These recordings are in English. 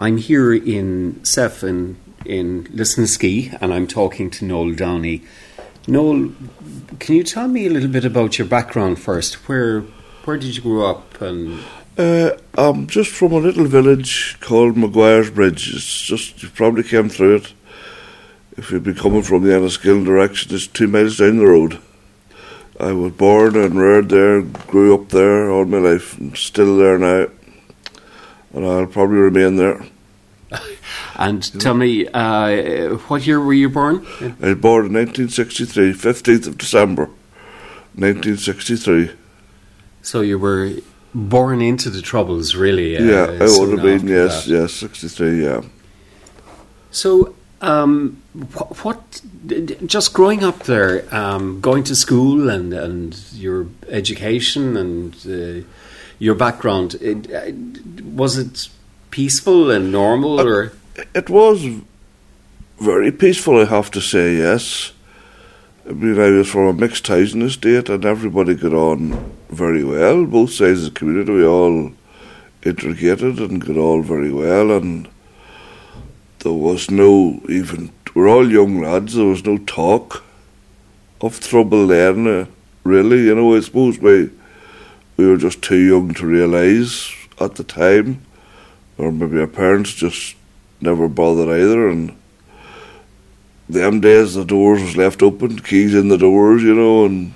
I'm here in Seth in Lisnaskea, and I'm talking to Noel Downey. Noel, can you tell me a little bit about your background first? Where did you grow up? And I'm just from a little village called Maguire's Bridge. It's just, you probably came through it. If you'd be coming from the Enniskillen direction, it's 2 miles down the road. I was born and reared there, grew up there all my life, and still there now. And I'll probably remain there. And tell me, what year were you born? I was born in 1963, 15th of December, 1963. So you were born into the Troubles, really? Yeah, I would have been, yes, 63, yeah. So, what just growing up there, going to school and your education and your background, was it peaceful and normal, or? It was very peaceful, I have to say, yes. I mean, I was from a mixed housing estate and everybody got on very well. Both sides of the community, we all integrated and got on very well, and there was no even, we're all young lads, there was no talk of trouble then, really. You know, I suppose we were just too young to realise at the time, or maybe our parents just never bothered either, and them days the doors was left open, keys in the doors, you know, and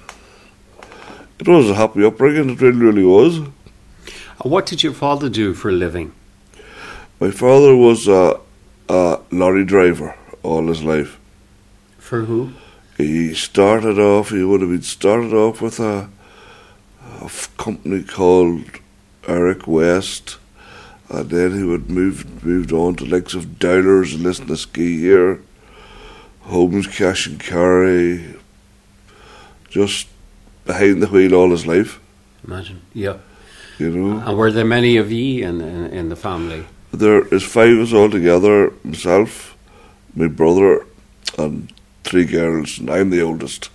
it was a happy upbringing, it really, really was. What did your father do for a living? My father was a lorry driver all his life. For who? He would have been started off with a company called Eric West, and then he would moved on to likes of Dowlers and Lisnaskea here, Holmes, Cash and Carry, just behind the wheel all his life. Imagine, yeah. You know. And were there many of ye in the family? There is 5 of us all together, myself, my brother, and 3 girls, and I'm the oldest.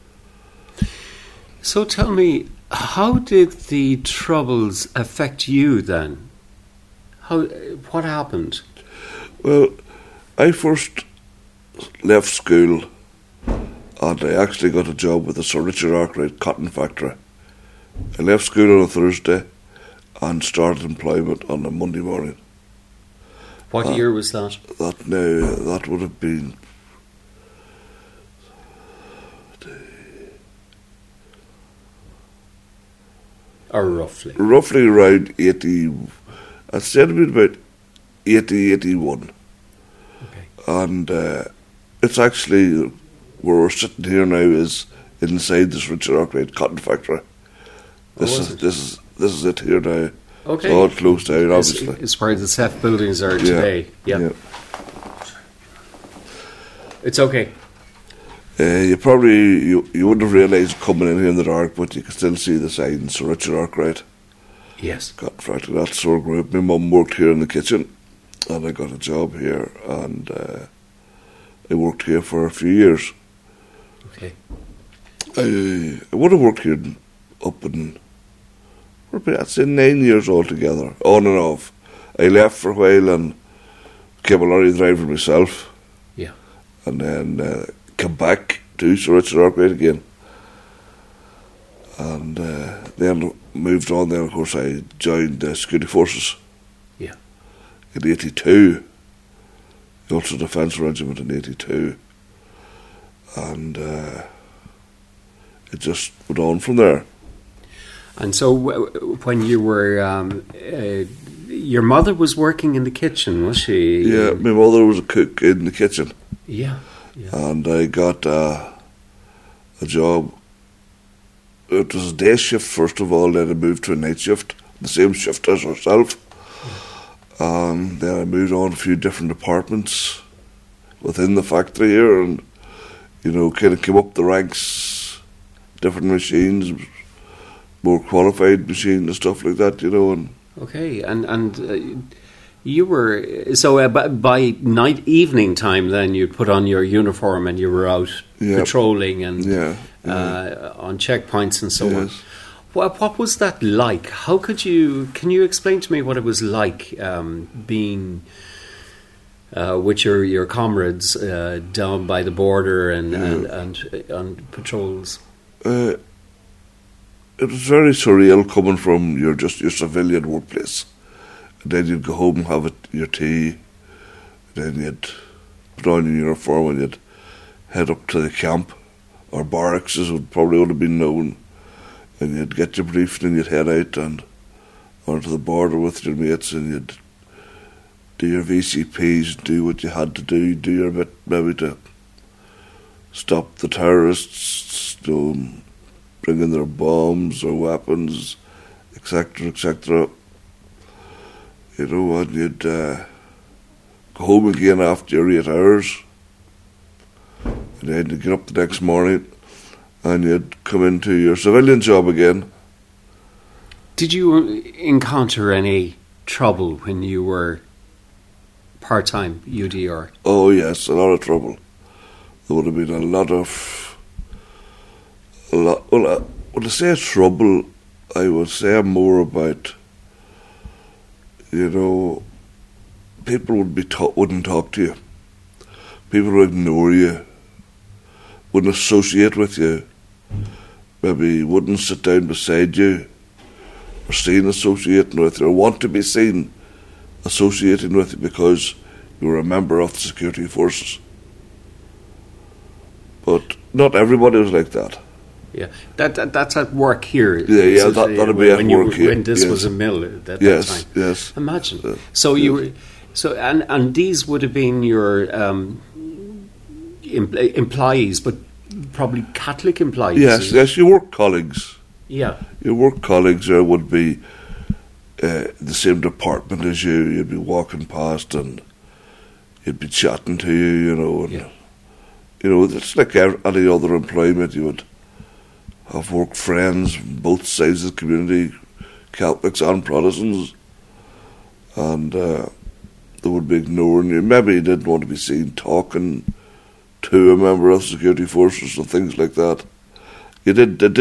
So tell me, how did the Troubles affect you then? What happened? Well, I first left school and I actually got a job with the Sir Richard Arkwright cotton factory. I left school on a Thursday and started employment on a Monday morning. What year was that? That would have been or roughly around 80. I'd say it would be about 80, 81. Okay. And it's actually, where we're sitting here now is inside this Richard Arkwright cotton factory. This is it here now. Okay. It's all closed down, obviously. It's where the Seth buildings are today. Yeah. It's okay. You wouldn't have realised coming in here in the dark, but you can still see the signs. Sir Richard Arkwright. Yes. Cotton factory. That's where I grew up. My mum worked here in the kitchen, and I got a job here, and I worked here for a few years. Okay. I would have worked here up in, I'd say 9 years altogether, on and off. I left for a while and became a lorry driver myself. Yeah. And then came back to Sir Richard Arkwright again. And then moved on. Then, of course, I joined the Security Forces. Yeah. In 82. The Ulster Defence Regiment in 82. And it just went on from there. And so when you were, your mother was working in the kitchen, was she? Yeah, my mother was a cook in the kitchen. Yeah. And I got a job. It was a day shift first of all, then I moved to a night shift, the same shift as herself. And then I moved on a few different departments within the factory here, and, you know, kind of came up the ranks, different machines, more qualified machines and stuff like that, you know. And okay, and you were, so by evening time then you'd put on your uniform and you were out patrolling and on checkpoints and so on. What was that like? Can you explain to me what it was like being with your comrades down by the border and patrols? It was very surreal coming from your civilian workplace. And then you'd go home and have your tea. Then you'd put on your uniform and you'd head up to the camp, or barracks as it probably would have been known. And you'd get your briefing and you'd head out and onto the border with your mates, and you'd do your VCPs, do what you had to do your bit maybe to stop the terrorists, bringing their bombs or weapons, etc., etc. You know, and you'd go home again after your 8 hours, and then you'd get up the next morning and you'd come into your civilian job again. Did you encounter any trouble when you were part-time UDR? Oh yes, a lot of trouble. There would have been when I say trouble, I would say more about, you know, people wouldn't talk to you. People would ignore you, wouldn't associate with you, maybe wouldn't sit down beside you, or seen associating with you, or want to be seen associating with you because you were a member of the security forces. But not everybody was like that. Yeah, that's at work here. Yeah, that'd be at work here. When this was a mill at that time. Yes. Imagine. So you were, and these would have been your employees, but probably Catholic employees. Yes, your work colleagues. Yeah, your work colleagues there would be the same department as you. You'd be walking past and you'd be chatting to you, you know. And, you know, it's like any other employment. You would have work friends from both sides of the community, Catholics and Protestants, and they would be ignoring you. Maybe you didn't want to be seen talking to a member of the security forces and things like that. You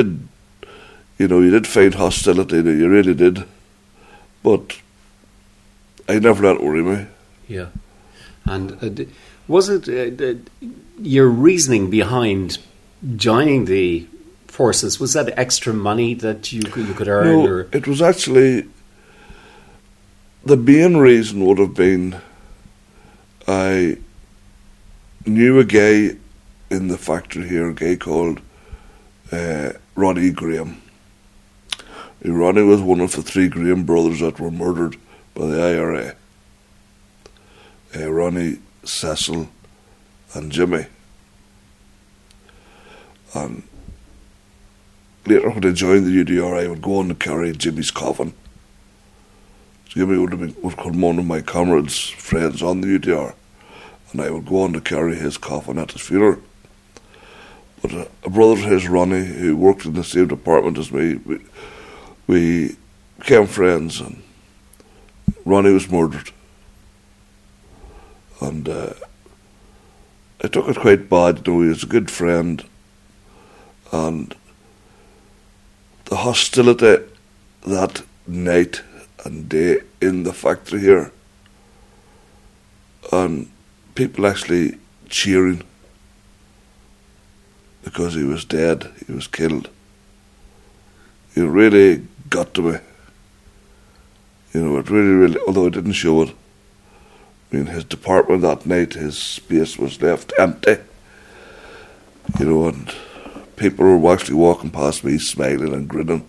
did find hostility, you really did. But I never let it worry me. Yeah. And was it your reasoning behind joining the forces, was that extra money that you could earn? No, or? It was actually, the main reason would have been I knew a guy in the factory here, a guy called Ronnie Graham. Ronnie was one of the 3 Graham brothers that were murdered by the IRA. Ronnie, Cecil and Jimmy. And later when I joined the UDR, I would go on to carry Jimmy's coffin. Jimmy would become one of my comrades, friends on the UDR, and I would go on to carry his coffin at his funeral. But a brother of his, Ronnie, who worked in the same department as me, we became friends, and Ronnie was murdered. And I took it quite bad. You know, he was a good friend, and the hostility that night and day in the factory here, and people actually cheering because he was dead, he was killed. It really got to me. You know, it really, although I didn't show it. I mean, his department that night, his space was left empty. You know, and people were actually walking past me smiling and grinning.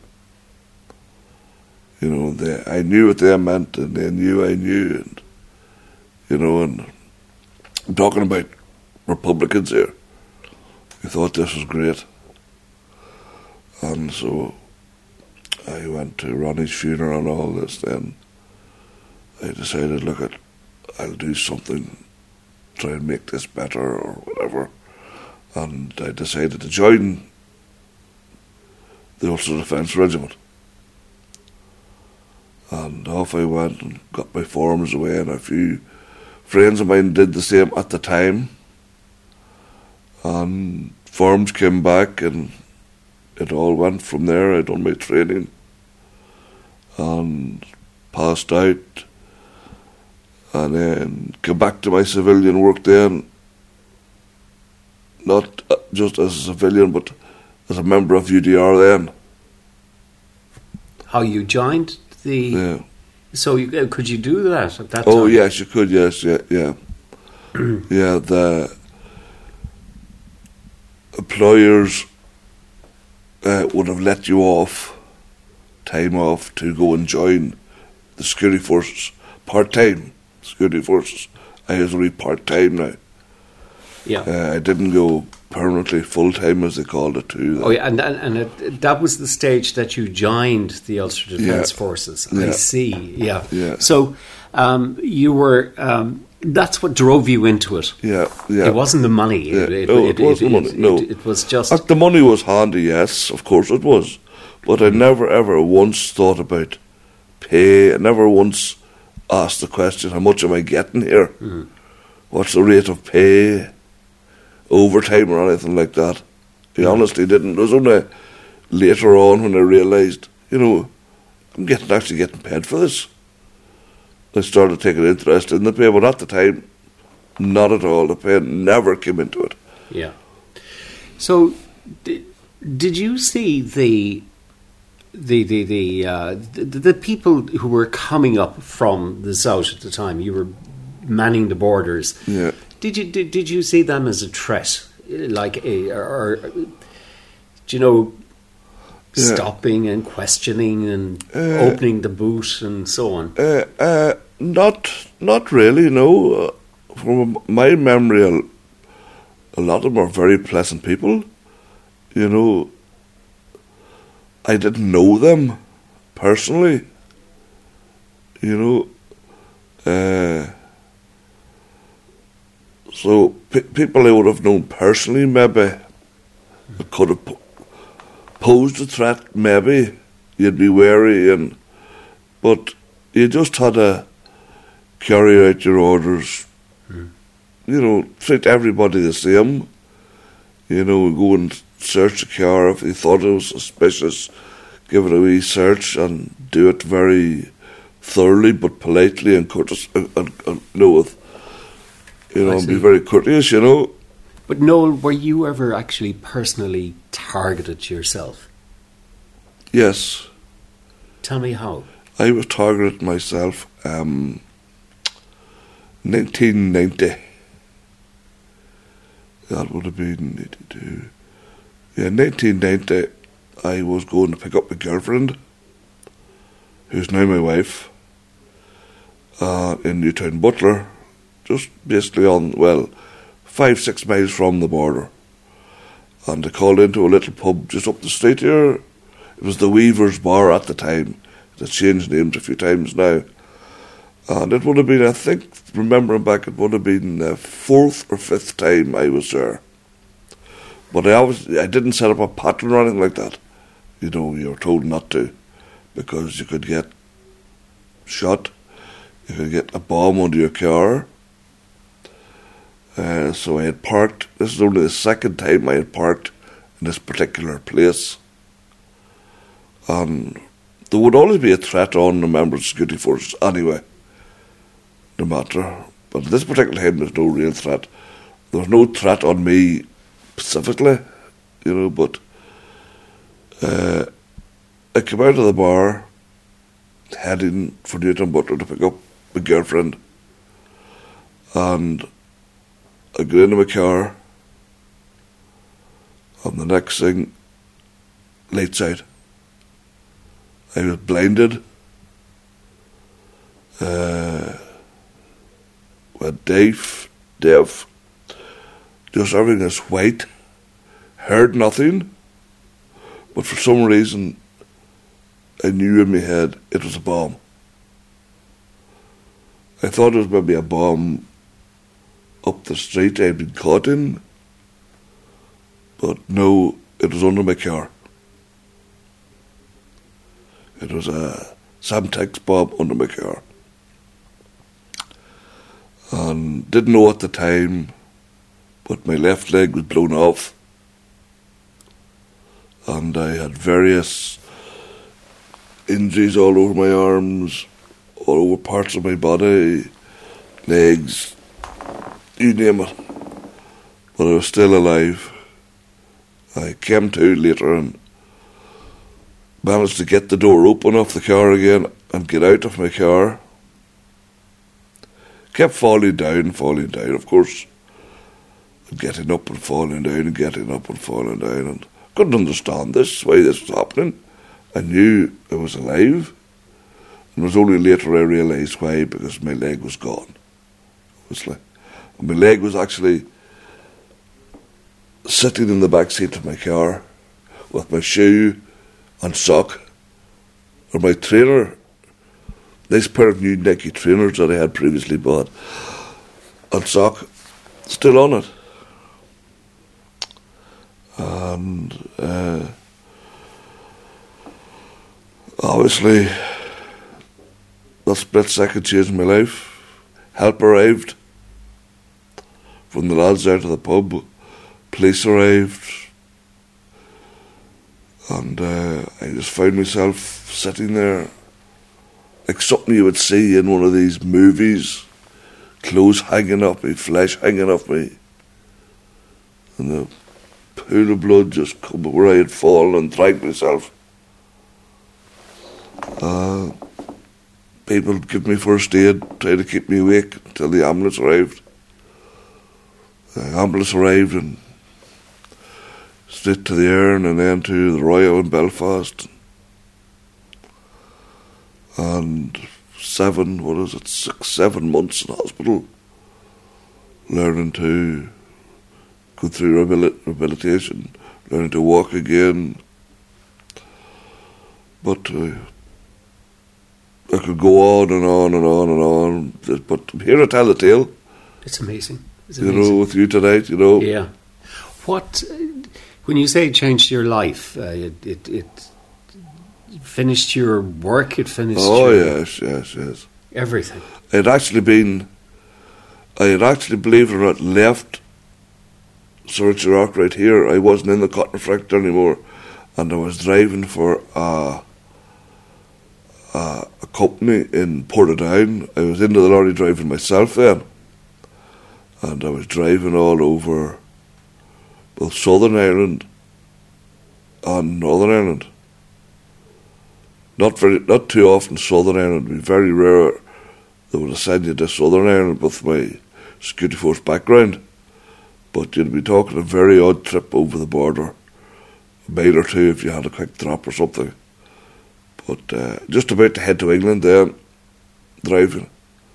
You know, I knew what they meant, and they knew I knew, and you know, and I'm talking about Republicans here. We thought this was great, and so I went to Ronnie's funeral and all this. Then I decided, look, I'll do something, try and make this better or whatever, and I decided to join the Ulster Defence Regiment. And off I went and got my forms away, and a few friends of mine did the same at the time. And forms came back, and it all went from there. I done my training and passed out, and then came back to my civilian work then, not just as a civilian but as a member of UDR then. How you joined the... Yeah. So could you do that at that time? Oh yes, you could. Yes, yeah. Yeah, the employers would have let you time off to go and join the security forces, part-time security forces. I was only part-time now. Yeah. I didn't go permanently full-time, as they called it, too. Oh, yeah, and that was the stage that you joined the Ulster Defence Forces. I see, yeah. So you were... that's what drove you into it. Yeah. It wasn't the money. It wasn't the money, no. It was just... The money was handy, yes, of course it was. But I never ever once thought about pay. I never once asked the question, how much am I getting here? Mm. What's the rate of pay? Overtime or anything like that. I honestly didn't. It was only later on when I realised, I'm actually getting paid for this. I started taking interest in the pay, but at the time, not at all. The pay never came into it. Yeah. So, did you see the people who were coming up from the south at the time? You were manning the borders. Yeah. Did you see them as a threat, stopping and questioning and opening the boot and so on? Not really. No. From my memory, a lot of them are very pleasant people. I didn't know them personally. So people I would have known personally, maybe could have posed a threat. Maybe you'd be wary, but you just had to carry out your orders. Treat everybody the same. Go and search a car if you thought it was suspicious. Give it a wee search and do it very thoroughly, but politely and courteous, and be very courteous, But Noel, were you ever actually personally targeted yourself? Yes. Tell me how. I was targeted myself 1990. That would have been 82. Yeah, 1990, I was going to pick up my girlfriend, who's now my wife, in Newtown Butler, just basically 5-6 miles from the border. And I called into a little pub just up the street here. It was the Weaver's Bar at the time. It's changed names a few times now. And it would have been, I think, remembering back, it would have been the 4th or 5th time I was there. But I didn't set up a pattern or anything like that. You were told not to, because you could get shot, you could get a bomb under your car. So I had parked. This is only the second time I had parked in this particular place. And there would always be a threat on the member of the security forces anyway, no matter. But this particular time there's no real threat. There was no threat on me specifically, but I came out of the bar heading for Newtown Butler to pick up my girlfriend, and I got into my car, and the next thing, lights out. I was blinded, went deaf, just everything is white, heard nothing, but for some reason I knew in my head it was a bomb. I thought it was maybe a bomb up the street I'd been caught in, but no, it was under my car. It was a Semtex bomb under my car. And didn't know at the time, but my left leg was blown off. and I had various injuries all over my arms, all over parts of my body, legs, you name it. But I was still alive. I came to later and managed to get the door open off the car again and get out of my car. Kept falling down, of course. Getting up and falling down and getting up and falling down. And couldn't understand this, why this was happening. I knew I was alive. And it was only later I realised why, because my leg was gone. Obviously. And my leg was actually sitting in the back seat of my car with my shoe and sock, or my trainer, nice pair of new Nike trainers that I had previously bought, and sock, still on it. And obviously that split second changed my life. Help arrived from the lads out of the pub. Police arrived, and I just found myself sitting there like something you would see in one of these movies, clothes hanging off me, flesh hanging off me, and the pool of blood just come where I had fallen and dragged myself. People give me first aid, try to keep me awake until the ambulance arrived. The ambulance arrived and straight to the Erne and then to the Royal in Belfast. And 7 months in hospital, learning to go through rehabilitation, learning to walk again. But I could go on and on and on and on. But I'm here to tell the tale. It's amazing. With you tonight, Yeah. What, when you say it changed your life, it finished your work, it finished yes. everything. I had actually, believe it or not, left Sir Richard Arkwright here. I wasn't in the cotton factory anymore, and I was driving for a company in Portadown. I was into the lorry driving myself then, and I was driving all over both Southern Ireland and Northern Ireland. Not too often Southern Ireland. It would be very rare they would have sent you to Southern Ireland with my security force background. But you'd be talking a very odd trip over the border, a mile or two if you had a quick drop or something. But just about to head to England then, driving.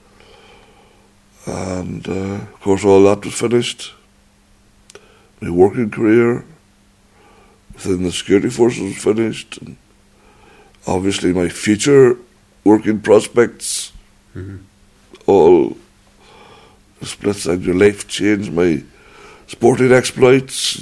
And of course all that was finished. My working career within the security forces was finished. And obviously my future working prospects, all split side. Your life changed, my sporting exploits.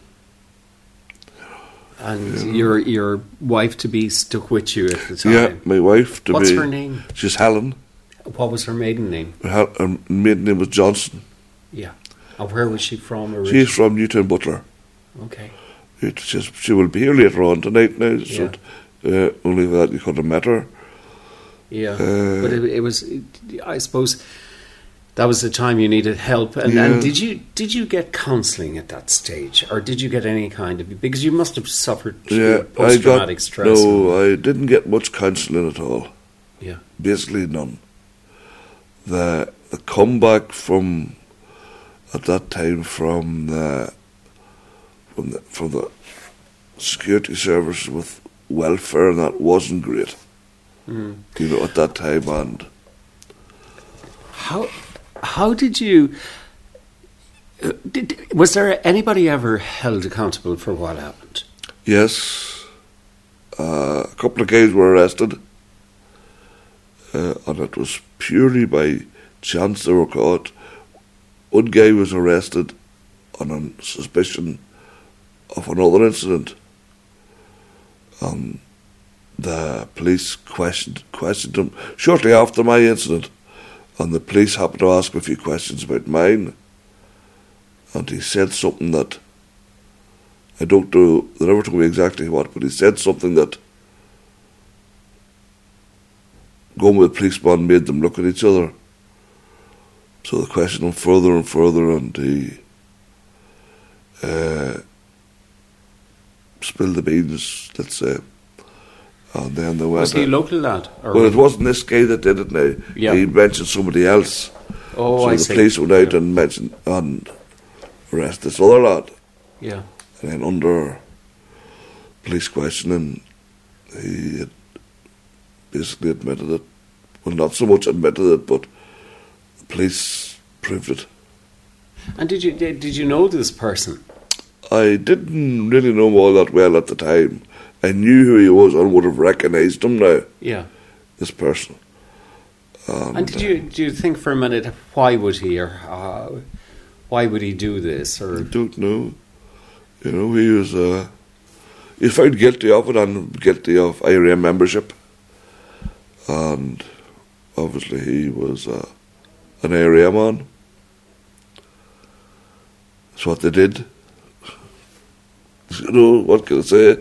And your wife to be stuck with you at the time. Yeah, my wife to be. What's her name? She's Helen. What was her maiden name? Her maiden name was Johnson. Yeah. And where was she from originally? She's from Newtown Butler. Okay. She will be here later on tonight now. Yeah. So, only that you could have met her. Yeah. But it was, I suppose, that was the time you needed help. And did you get counselling at that stage, or did you get any kind of, because you must have suffered post-traumatic stress? No, I didn't get much counselling at all. Yeah, basically none. The comeback from at that time from the security service with welfare and that wasn't great. At that time. And how did you? Was there anybody ever held accountable for what happened? Yes, a couple of guys were arrested, and it was purely by chance they were caught. One guy was arrested on a suspicion of another incident. The police questioned him shortly after my incident, and the police happened to ask him a few questions about mine, and he said something that I don't know, they never told me exactly what, but he said something that going with the policeman made them look at each other. So the question went further and further, and he spilled the beans, let's say. And then they went. Was he a local lad? Well, it wasn't this guy that did it now. Yeah. He mentioned somebody else. Oh, so I the see. police went out and mentioned and arrested this other lad. Yeah. And then under police questioning, he had basically admitted it. Well, not so much admitted it, but the police proved it. And did you know this person? I didn't really know him all that well at the time. I knew who he was and would have recognised him now, Yeah. this person. And did you think for a minute, why would he, or why would he do this? I Or don't know. You know, he was found guilty of it and guilty of IRA membership. And obviously he was an IRA man. That's what they did. You know, what can I say?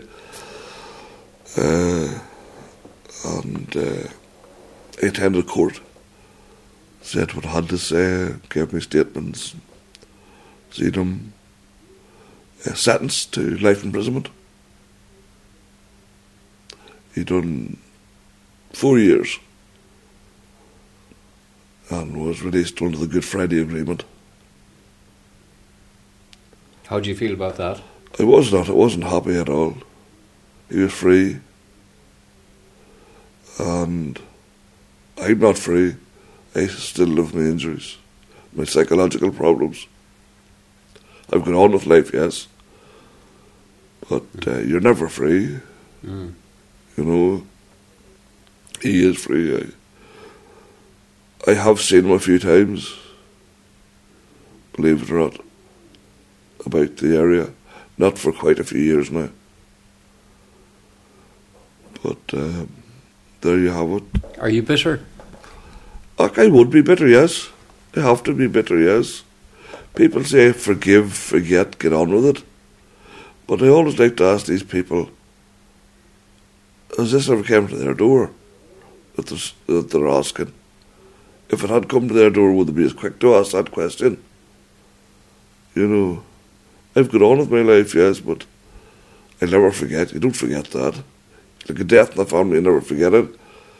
And I attended court, said what I had to say, gave me statements, seen him sentenced to life imprisonment. He done 4 years and was released under the Good Friday Agreement. how do you feel about that? I wasn't happy at all. He was free, and I'm not free. I still live with my injuries, my psychological problems. I've gone on with life, yes, but you're never free. Mm. You know, he is free. I have seen him a few times, believe it or not, about the area. Not for quite a few years now. But there you have it. Are you bitter? I would be bitter, yes. I have to be bitter, yes. People say forgive, forget, get on with it. But I always like to ask these people, has this ever come to their door that they're asking? If it had come to their door, would they be as quick to ask that question? You know, I've got on with my life, yes, but I'll never forget. You don't forget that. Like a death in the family, you never forget it.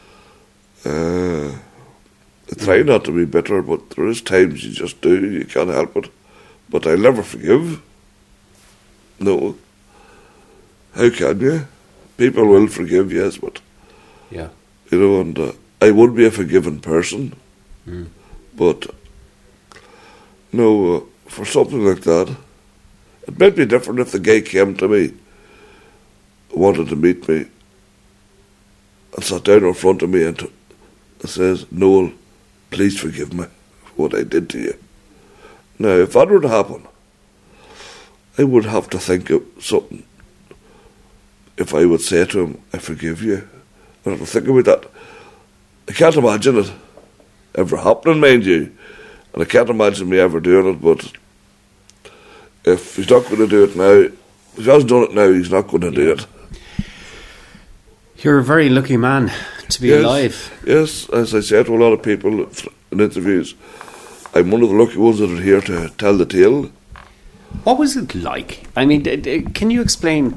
I try not to be bitter, but there is times you just do. You can't help it. But I'll never forgive. No. How can you? People will forgive, yes, but... Yeah. You know, and I would be a forgiving person. Mm. But... No, for something like that... It might be different if the guy came to me, wanted to meet me, and sat down in front of me and says, Noel, please forgive me for what I did to you. Now, if that were to happen, I would have to think of something. If I would say to him, I forgive you, I'd have to think about that. I can't imagine it ever happening, mind you, and I can't imagine me ever doing it, but if he's not going to do it now, if he hasn't done it now, he's not going to do it. You're a very lucky man to be alive. Yes, as I said to a lot of people in interviews, I'm one of the lucky ones that are here to tell the tale. What was it like? I mean, can you explain?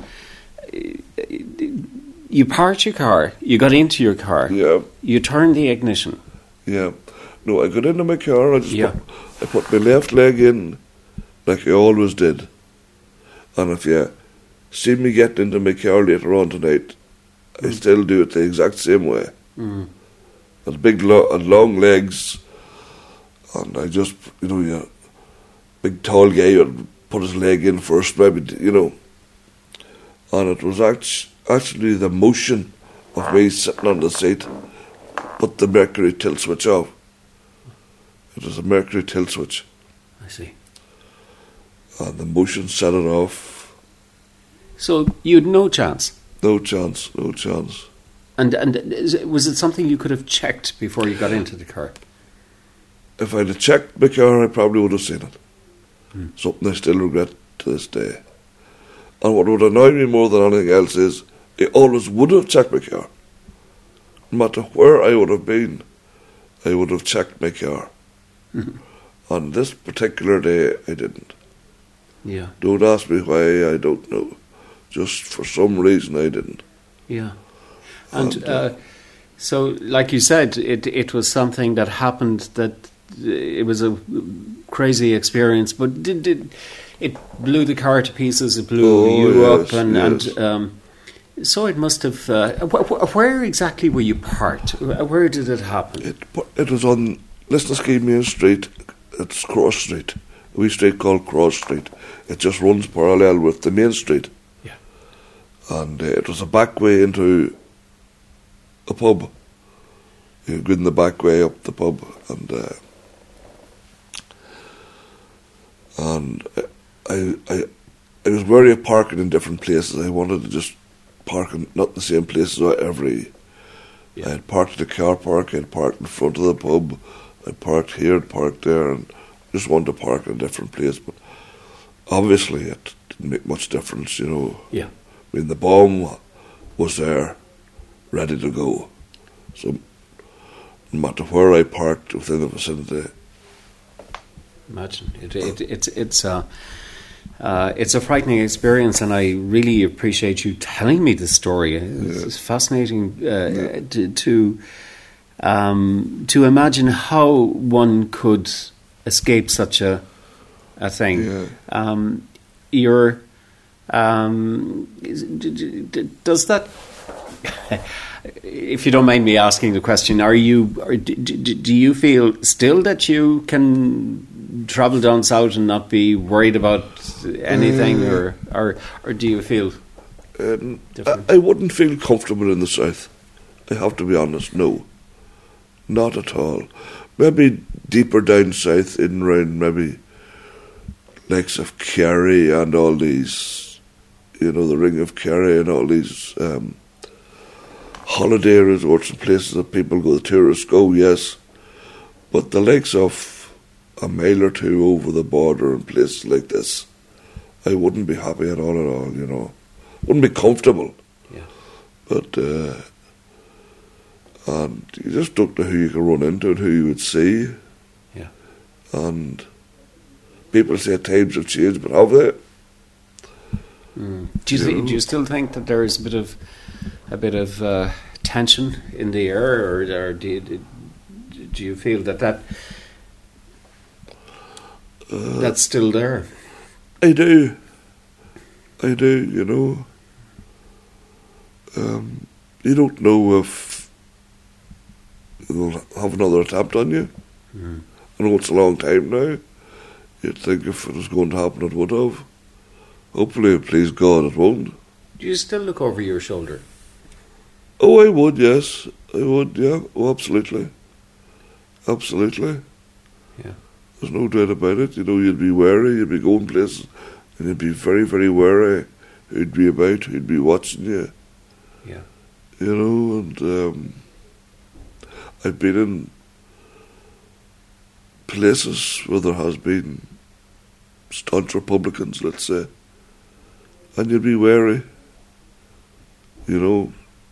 You parked your car, you got into your car, Yeah, you turned the ignition. yeah. No, I got into my car, Yeah. I put my left leg in, like I always did. And if you see me getting into my car later on tonight, I still do it the exact same way. Mm. And big and long legs, and I just, you know, yeah, big tall guy would put his leg in first, maybe, you know. And it was actually the motion of me sitting on the seat put the mercury tilt switch off. It was a mercury tilt switch. I see. And the motion set it off. So you had no chance. No chance, no chance. And was it something you could have checked before you got into the car? If I'd have checked my car, I probably would have seen it. Something I still regret to this day. And what would annoy me more than anything else is he always would have checked my car. No matter where I would have been, I would have checked my car. Mhm. On this particular day, I didn't. Yeah. Don't ask me why, I don't know. Just for some reason, I didn't. Yeah. And so, like you said, it was something that happened that it was a crazy experience, but did it blew the car to pieces, it blew you yes, up, and, yes. and so it must have... where exactly were you parked? Where did it happen? It was on Lisnaskey Main Street. It's Cross Street. A wee street called Cross Street. It just runs parallel with the main street. Yeah. And it was a back way into a pub. You go in the back way up the pub, and I was wary of parking in different places. I wanted to just park in not the same places every. Yeah. I had parked in the car park. I had parked in front of the pub. I parked here, parked there, and just wanted to park in a different place. But obviously, it didn't make much difference, you know. Yeah. I mean, the bomb was there, ready to go. So, no matter where I parked within the vicinity. Imagine it's a frightening experience, and I really appreciate you telling me the story. It's fascinating to imagine how one could escape such a thing. Yeah. Does that? If you don't mind me asking the question, do you feel still that you can travel down south and not be worried about anything, or do you feel different? I wouldn't feel comfortable in the south. I have to be honest. No, not at all. Maybe deeper down south, in around maybe lakes of Kerry and all these, you know, the Ring of Kerry and all these. Holiday resorts and places that people go, the tourists go, yes. But the likes of a mile or two over the border and places like this, I wouldn't be happy at all, you know. Wouldn't be comfortable. Yeah. But, and you just don't know who you can run into and who you would see. Yeah. And people say times have changed, but have they? Do you still think that there is a bit of tension in the air, or do you feel that that's still there? I do, you know. You don't know if they'll have another attempt on you. I know it's a long time now. You'd think if it was going to happen, it would have. Hopefully, please God, it won't. Do you still look over your shoulder? Oh, I would, yes. I would, yeah. Oh, absolutely. Absolutely. Yeah. There's no doubt about it. You know, you'd be wary, you'd be going places, and you'd be very, very wary who'd be about, who'd be watching you. Yeah. You know, and I've been in places where there has been staunch Republicans, let's say, and you'd be wary. You know,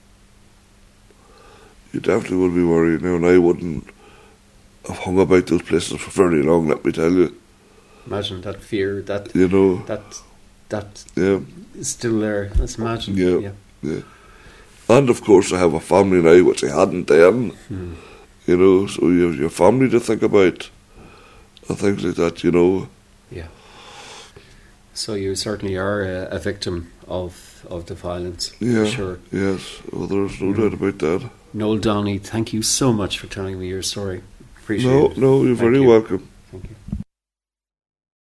you definitely would be worried now, and I wouldn't have hung about those places for very long, let me tell you. Imagine that fear, that, you know, that yeah, is still there. Let's imagine. Yeah. And of course, I have a family now, which I hadn't then. You know, so you have your family to think about, and things like that. You know. Yeah. So you certainly are a victim of the violence. Yeah. For sure. Yes. Well, there's no doubt about that. Noel Downey, thank you so much for telling me your story. Appreciate it. No, you're very welcome.